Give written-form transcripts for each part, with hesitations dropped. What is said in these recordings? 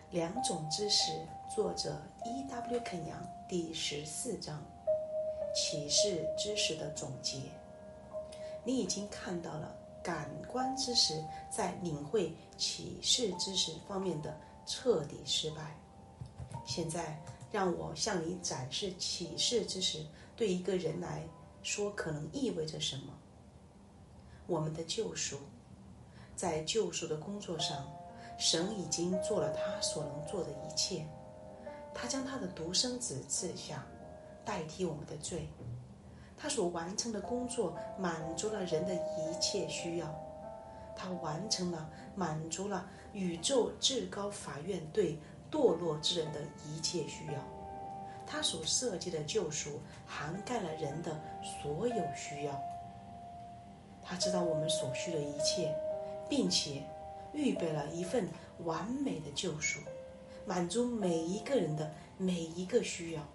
两种知识，作者 E.W. 肯扬，第14章，启示知识的总结。你已经看到了感官知识在领会启示知识方面的彻底失败。现在让我向你展示启示知识对一个人来说可能意味着什么。我们的救赎，在救赎的工作上，神已经做了他所能做的一切。他将他的独生子赐下，代替我们的罪。他所完成的工作满足了人的一切需要。他完成了满足了宇宙至高法院对堕落之人的一切需要。他所设计的救赎涵盖了人的所有需要。他知道我们所需的一切，并且预备了一份完美的救赎，满足每一个人的每一个需要。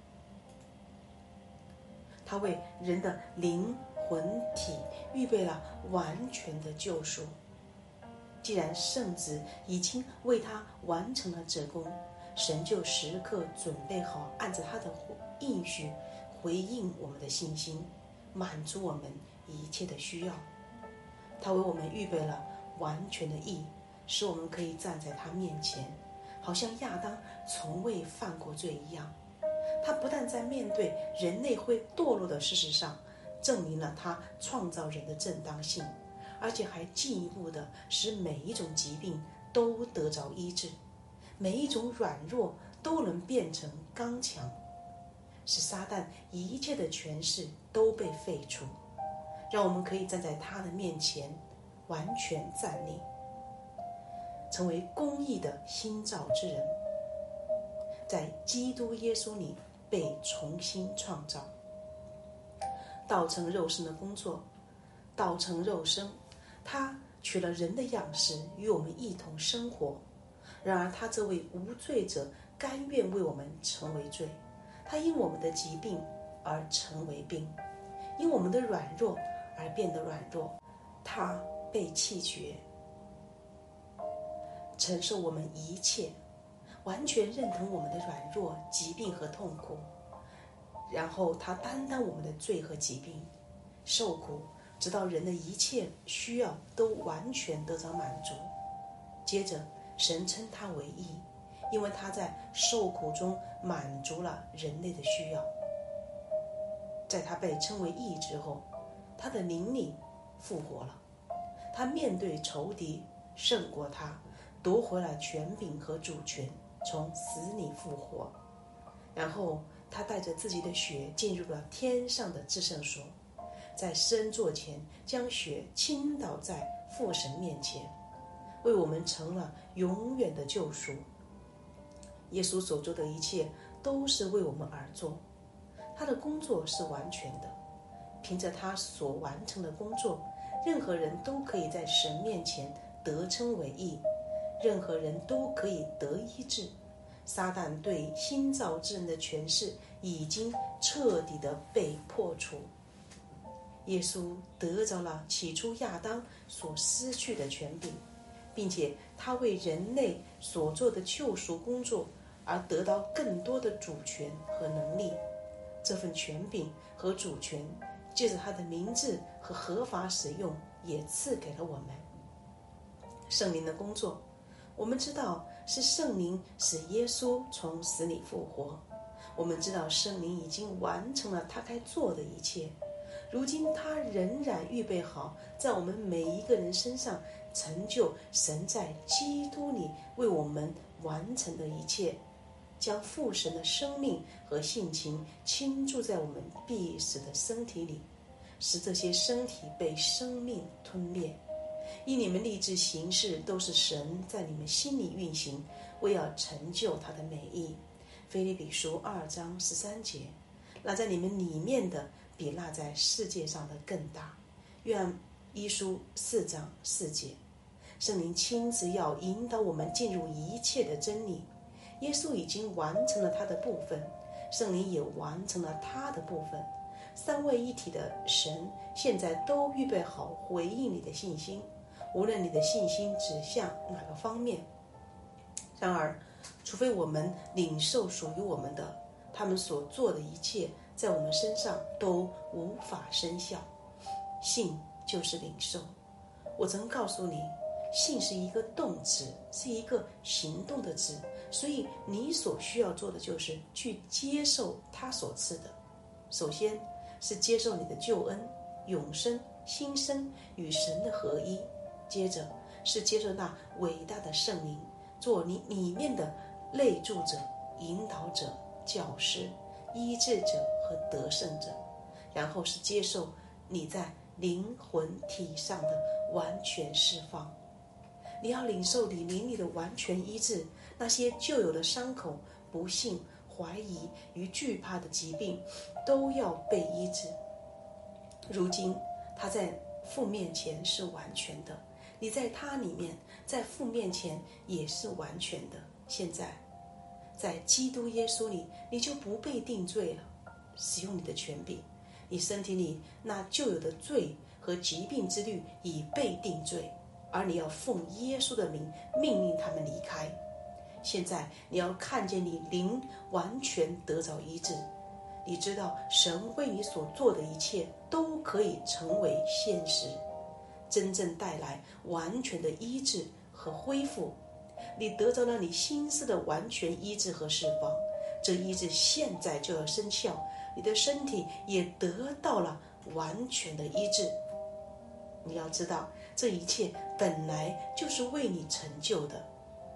他为人的灵魂体预备了完全的救赎。既然圣子已经为他完成了这功，神就时刻准备好按照他的应许回应我们的信心，满足我们一切的需要。他为我们预备了完全的义，使我们可以站在他面前，好像亚当从未犯过罪一样。他不但在面对人类会堕落的事实上证明了他创造人的正当性，而且还进一步的使每一种疾病都得着医治，每一种软弱都能变成刚强，使撒旦一切的权势都被废除，让我们可以站在他的面前完全站立，成为公义的新造之人，在基督耶稣里被重新创造。道成肉身的工作，道成肉身，他取了人的样式与我们一同生活。然而他这位无罪者甘愿为我们成为罪，他因我们的疾病而成为病，因我们的软弱而变得软弱。他被弃绝，承受我们一切，完全认同我们的软弱、疾病和痛苦，然后他担当我们的罪和疾病，受苦，直到人的一切需要都完全得到满足。接着神称他为义，因为他在受苦中满足了人类的需要。在他被称为义之后，他的灵里复活了，他面对仇敌胜过他，夺回了权柄和主权，从死里复活。然后他带着自己的血进入了天上的至圣所，在圣座前将血倾倒在父神面前，为我们成了永远的救赎。耶稣所做的一切都是为我们而做，他的工作是完全的。凭着他所完成的工作，任何人都可以在神面前得称为义，任何人都可以得医治。撒旦对新造之人的权势已经彻底的被破除。耶稣得着了起初亚当所失去的权柄，并且他为人类所做的救赎工作而得到更多的主权和能力。这份权柄和主权借着他的名字和合法使用也赐给了我们。圣灵的工作，我们知道是圣灵使耶稣从死里复活。我们知道圣灵已经完成了他该做的一切，如今他仍然预备好在我们每一个人身上成就神在基督里为我们完成的一切，将父神的生命和性情倾注在我们必死的身体里，使这些身体被生命吞灭。因你们立志行事都是神在你们心里运行，为要成就他的美意。腓立比书2章13节，那在你们里面的比那在世界上的更大。约翰一书4章4节，圣灵亲自要引导我们进入一切的真理。耶稣已经完成了他的部分，圣灵也完成了他的部分。三位一体的神现在都预备好回应你的信心，无论你的信心指向哪个方面。然而除除非我们领受属于我们的，他们所做的一切在我们身上都无法生效。信就是领受。我曾告诉你，信是一个动词，是一个行动的词，所以你所需要做的就是去接受他所赐的。首先是接受你的救恩、永生、新生与神的合一，接着是接受那伟大的圣灵做你里面的内住者、引导者、教师、医治者和得胜者，然后是接受你在灵魂体上的完全释放。你要领受你灵里的完全医治，那些旧有的伤口、不幸、怀疑与惧怕的疾病都要被医治。如今他在父面前是完全的，你在他里面，在父面前也是完全的。现在在基督耶稣里，你就不被定罪了。使用你的权柄，你身体里那旧有的罪和疾病之律已被定罪，而你要奉耶稣的名命令他们离开。现在你要看见你灵完全得着医治，你知道神为你所做的一切都可以成为现实，真正带来完全的医治和恢复。你得着了你心思的完全医治和释放，这医治现在就要生效，你的身体也得到了完全的医治。你要知道，这一切本来就是为你成就的。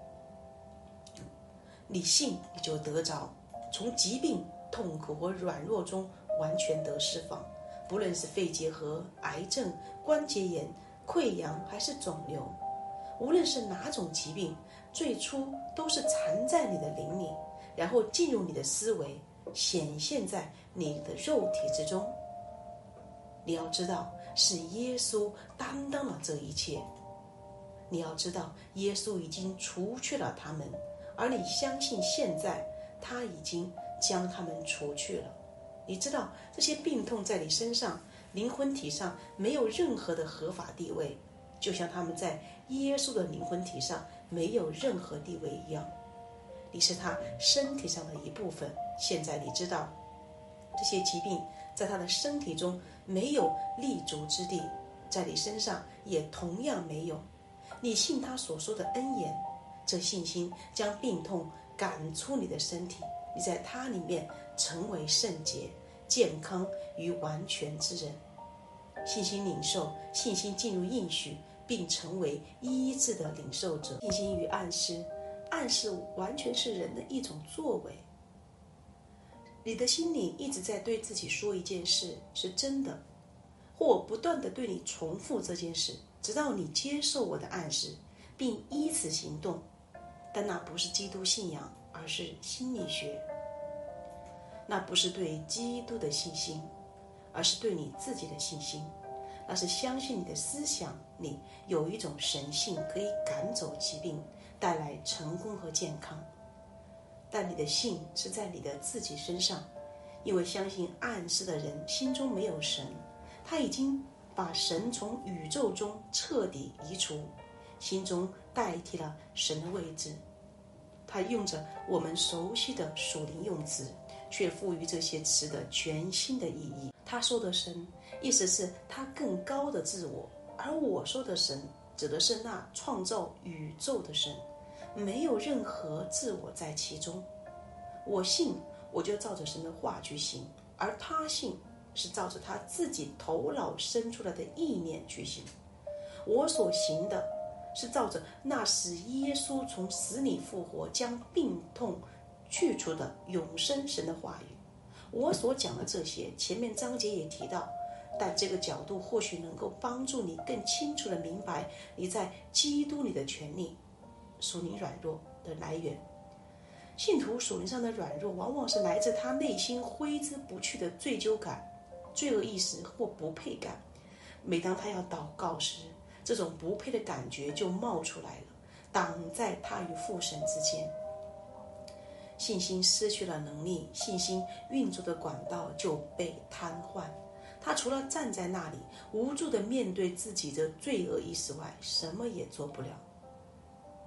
你信，你就得着，从疾病、痛苦和软弱中完全得释放。不论是肺结核、癌症、关节炎、溃疡还是肿瘤，无论是哪种疾病，最初都是藏在你的灵里，然后进入你的思维，显现在你的肉体之中。你要知道，是耶稣担当了这一切。你要知道，耶稣已经除去了他们，而你相信现在他已经将他们除去了。你知道这些病痛在你身上灵魂体上没有任何的合法地位，就像他们在耶稣的灵魂体上没有任何地位一样。你是他身体上的一部分。现在你知道这些疾病在他的身体中没有立足之地，在你身上也同样没有。你信他所说的恩言，这信心将病痛赶出你的身体，你在他里面成为圣洁、健康与完全之人。信心领受，信心进入应许，并成为医治的领受者。信心与暗示，暗示完全是人的一种作为。你的心里一直在对自己说一件事是真的，或不断地对你重复这件事，直到你接受我的暗示，并依此行动。但那不是基督信仰，而是心理学。那不是对基督的信心，而是对你自己的信心。那是相信你的思想里有一种神性，可以赶走疾病，带来成功和健康。但你的信是在你的自己身上，因为相信暗示的人心中没有神，他已经把神从宇宙中彻底移除，心中代替了神的位置。他用着我们熟悉的属灵用词，却赋予这些词的全新的意义。他说的神，意思是他更高的自我，而我说的神，指的是那创造宇宙的神，没有任何自我在其中。我信，我就照着神的话去行，而他信，是照着他自己头脑生出来的意念去行。我所行的是照着那使耶稣从死里复活，将病痛去除的永生神的话语。我所讲的这些，前面章节也提到，但这个角度或许能够帮助你更清楚地明白你在基督里的权利。属灵软弱的来源，信徒属灵上的软弱，往往是来自他内心挥之不去的罪疚感、罪恶意识或不配感。每当他要祷告时，这种不配的感觉就冒出来了，挡在他与父神之间。信心失去了能力，信心运作的管道就被瘫痪。他除了站在那里无助地面对自己的罪恶意识外，什么也做不了。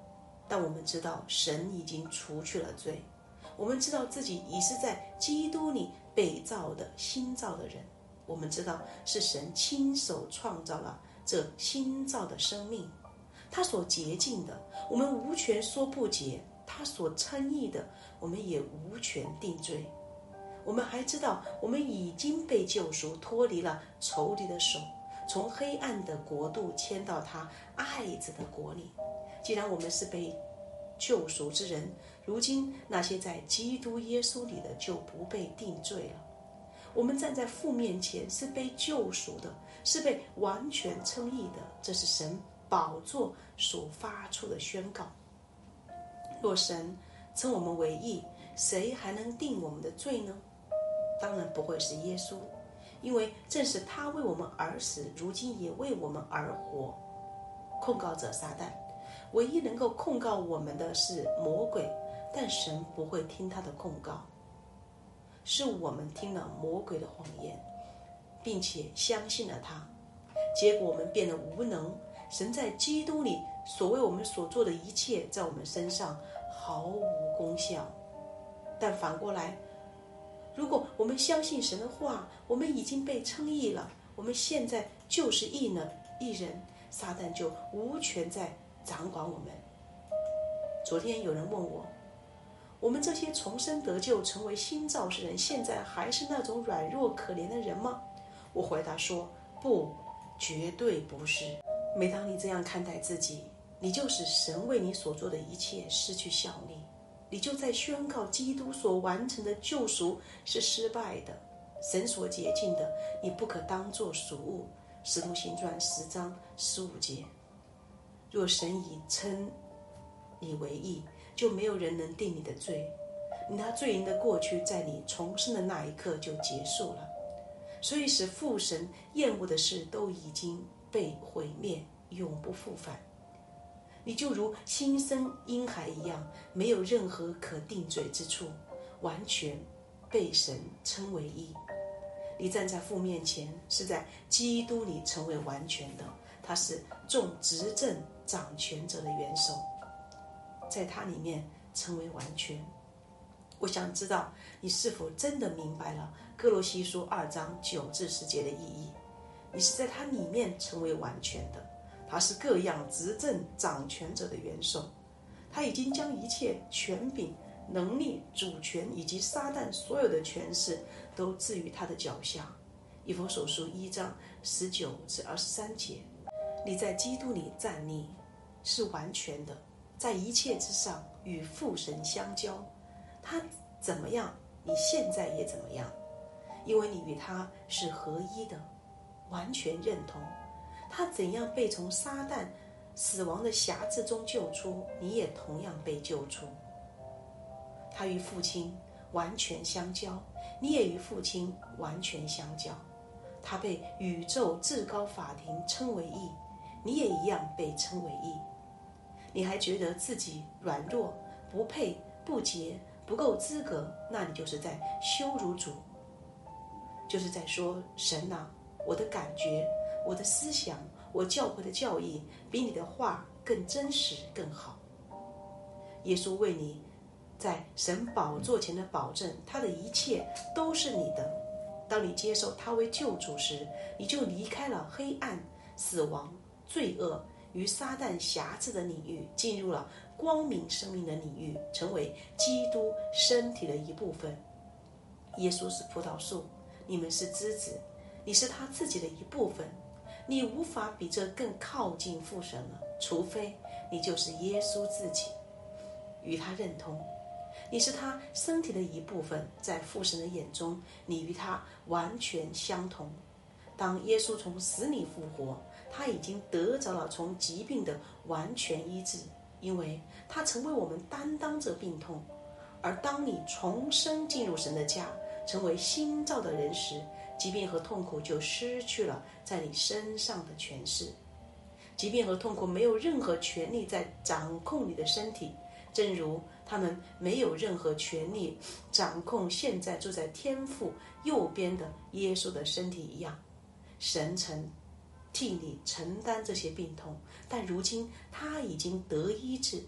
但我们知道神已经除去了罪，我们知道自己已是在基督里被造的新造的人，我们知道是神亲手创造了这新造的生命，他所洁净的我们无权说不洁，他所称义的我们也无权定罪。我们还知道我们已经被救赎，脱离了仇敌的手，从黑暗的国度迁到他爱子的国里。既然我们是被救赎之人，如今那些在基督耶稣里的就不被定罪了。我们站在父面前是被救赎的，是被完全称义的，这是神宝座所发出的宣告。若神称我们为义，谁还能定我们的罪呢？当然不会是耶稣，因为正是他为我们而死，如今也为我们而活。控告者撒旦，唯一能够控告我们的是魔鬼，但神不会听他的控告。是我们听了魔鬼的谎言，并且相信了他，结果我们变得无能。神在基督里所为我们所做的一切，在我们身上毫无功效。但反过来，如果我们相信神的话，我们已经被称义了，我们现在就是义人，撒旦就无权再掌管我们。昨天有人问我们这些重生得救成为新造之人，现在还是那种软弱可怜的人吗？我回答说，不，绝对不是。每当你这样看待自己，你就使神为你所做的一切失去效力，你就在宣告基督所完成的救赎是失败的，神所洁净的你不可当作俗物。使徒行传10章15节。若神已称你为义，就没有人能定你的罪，你那罪人的过去在你重生的那一刻就结束了。所以使父神厌恶的事都已经被毁灭，永不复返。你就如新生婴孩一样，没有任何可定罪之处，完全被神称为义。你站在父面前，是在基督里成为完全的，他是众执政掌权者的元首，在他里面成为完全。我想知道你是否真的明白了哥罗西书2章9至10节的意义。你是在他里面成为完全的，他是各样执政掌权者的元首，他已经将一切权柄、能力、主权以及撒旦所有的权势都置于他的脚下。以弗所书1章19至23节。你在基督里站立，是完全的，在一切之上与父神相交。他怎么样，你现在也怎么样，因为你与他是合一的，完全认同。他怎样被从撒旦死亡的辖制中救出，你也同样被救出。他与父亲完全相交，你也与父亲完全相交。他被宇宙至高法庭称为义，你也一样被称为义。你还觉得自己软弱、不配、不洁、不够资格，那你就是在羞辱主，就是在说，神啊，我的感觉、我的思想、我教会的教义比你的话更真实更好。耶稣为你在神宝座前的保证，他的一切都是你的。当你接受他为救主时，你就离开了黑暗、死亡、罪恶与撒旦辖制的领域，进入了光明生命的领域，成为基督身体的一部分。耶稣是葡萄树，你们是枝子，你是他自己的一部分。你无法比这更靠近父神了，除非你就是耶稣自己，与他认同。你是他身体的一部分，在父神的眼中，你与他完全相同。当耶稣从死里复活，他已经得着了从疾病的完全医治，因为他成为我们担当着病痛。而当你重生进入神的家，成为新造的人时，疾病和痛苦就失去了在你身上的权势。疾病和痛苦没有任何权利在掌控你的身体，正如他们没有任何权利掌控现在坐在天父右边的耶稣的身体一样。神曾替你承担这些病痛，但如今他已经得医治，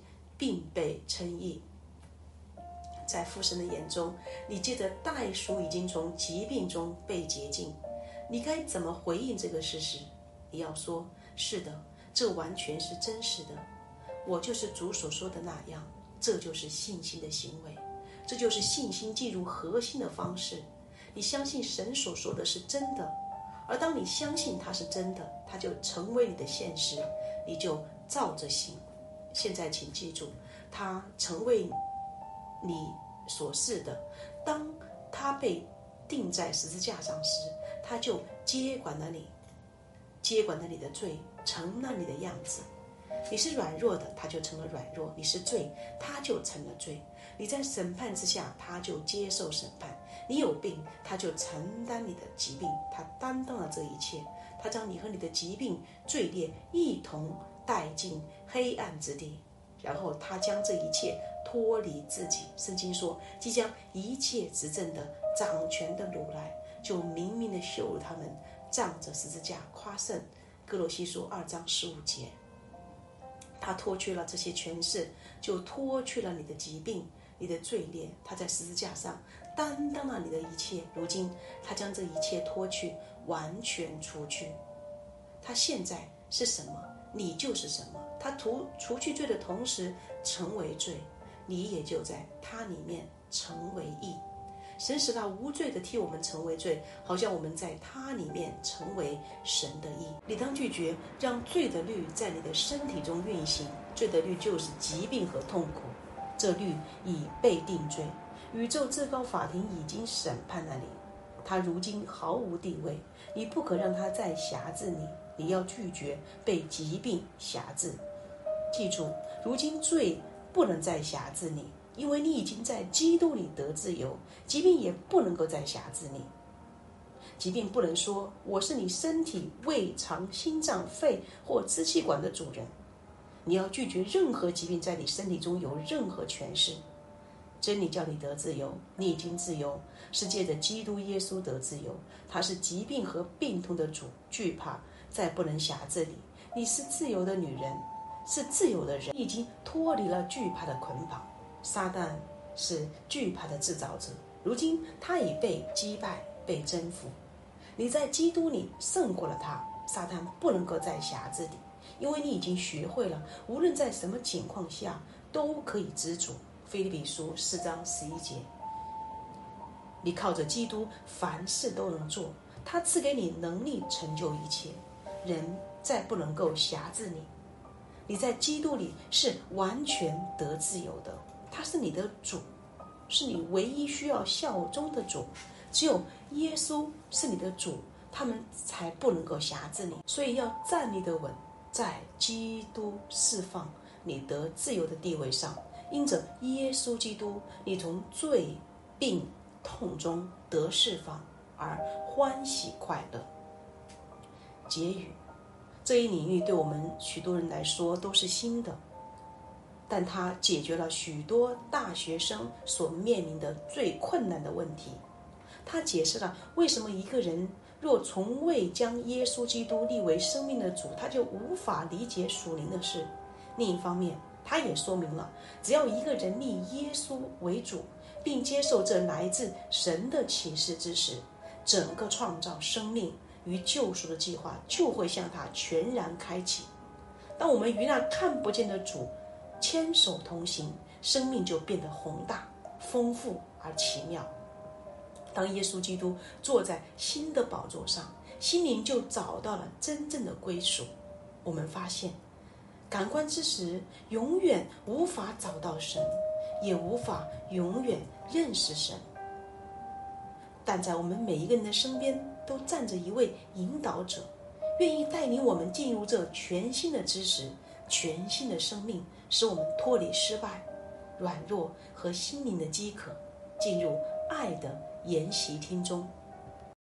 并被称义。在父神的眼中，你借着代赎已经从疾病中被洁净。你该怎么回应这个事实？你要说，是的，这完全是真实的，我就是主所说的那样。这就是信心的行为，这就是信心进入核心的方式。你相信神所说的是真的，而当你相信它是真的，它就成为你的现实，你就照着行。现在请记住，它成为你所是的。当它被钉在十字架上时，它就接管了你的罪，成了你的样子。你是软弱的，它就成了软弱；你是罪，它就成了罪。你在审判之下，它就接受审判；你有病，它就承担你的疾病，它担当了这一切。它将你和你的疾病、罪孽一同带进黑暗之地，然后它将这一切脱离自己。圣经说，即将一切执政的、掌权的掳来，就明明的羞辱他们，仗着十字架夸胜。哥罗西书2章15节。他脱去了这些权势，就脱去了你的疾病、你的罪孽。他在十字架上担当了你的一切，如今他将这一切脱去，完全除去。他现在是什么，你就是什么。他除去罪的同时成为罪，你也就在他里面成为义。神使他无罪的替我们成为罪，好像我们在他里面成为神的义。你当拒绝让罪的律在你的身体中运行。罪的律就是疾病和痛苦，这律已被定罪，宇宙至高法庭已经审判了你，他如今毫无地位，你不可让他再辖制你，你要拒绝被疾病辖制。记住，如今罪不能再辖制你，因为你已经在基督里得自由，疾病也不能够再辖制你。疾病不能说我是你身体、胃肠、心脏、肺或支气管的主人。你要拒绝任何疾病在你身体中有任何权势。真理叫你得自由，你已经自由，是借着基督耶稣得自由。他是疾病和病痛的主，惧怕再不能辖制你。你是自由的女人，是自由的人，你已经脱离了惧怕的捆绑。撒旦是惧怕的制造者，如今他已被击败、被征服。你在基督里胜过了他，撒旦不能够再辖制你，因为你已经学会了，无论在什么情况下都可以知足。腓立比书4章11节。你靠着基督，凡事都能做，他赐给你能力成就一切，人再不能够辖制你。你在基督里是完全得自由的，他是你的主，是你唯一需要效忠的主。只有耶稣是你的主，他们才不能够辖制你。所以要站立得稳，在基督释放你得自由的地位上，因着耶稣基督，你从罪、病、痛中得释放，而欢喜快乐。结语，这一领域对我们许多人来说都是新的，但它解决了许多大学生所面临的最困难的问题。它解释了为什么一个人若从未将耶稣基督立为生命的主，他就无法理解属灵的事。另一方面，它也说明了，只要一个人立耶稣为主，并接受这来自神的启示之时，整个创造生命与救赎的计划就会向他全然开启。当我们与那看不见的主牵手同行，生命就变得宏大、丰富而奇妙。当耶稣基督坐在新的宝座上，心灵就找到了真正的归属。我们发现，感官之时永远无法找到神，也无法永远认识神。但在我们每一个人的身边都站着一位引导者，愿意带领我们进入这全新的知识、全新的生命，使我们脱离失败、软弱和心灵的饥渴，进入爱的筵席厅中。